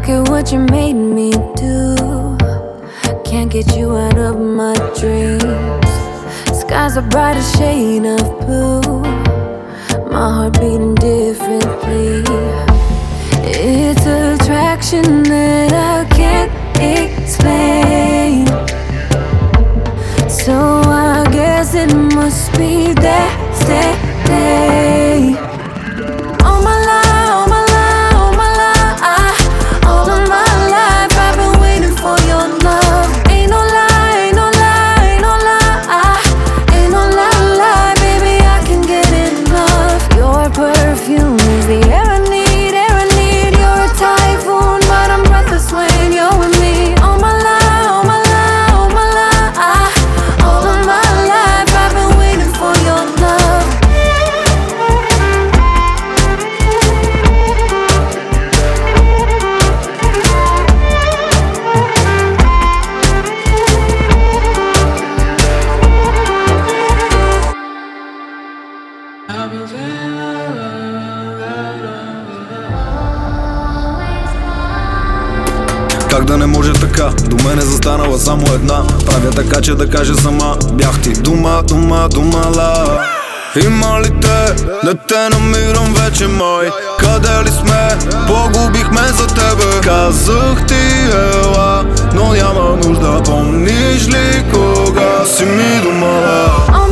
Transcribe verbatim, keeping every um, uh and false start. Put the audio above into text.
Look at what you made me do. Can't get you out of my dreams. Sky's a brighter shade of blue. My heart beating differently. It's attraction that I can't explain. So I guess it must be destiny. All my life, all my life, all my life, all of my life I've been waiting for your love. Ain't no lie, ain't no lie, ain't no lie, ain't no lie, lie, baby, I can get enough. Your perfume is the air I need, air I need. You're a typhoon, but I'm breathless when you're with me. All my life, all my life, all my life, all of my life I've been waiting for your love. Как да не може така, до мен е застанала само една. Правя така, че да кажа сама. Бях ти дума, дума, думала. Има ли те? Не те намирам вече, май. Къде ли сме? Погубихме за тебе. Казах ти ела, но няма нужда. Помниш ли кога си ми думала?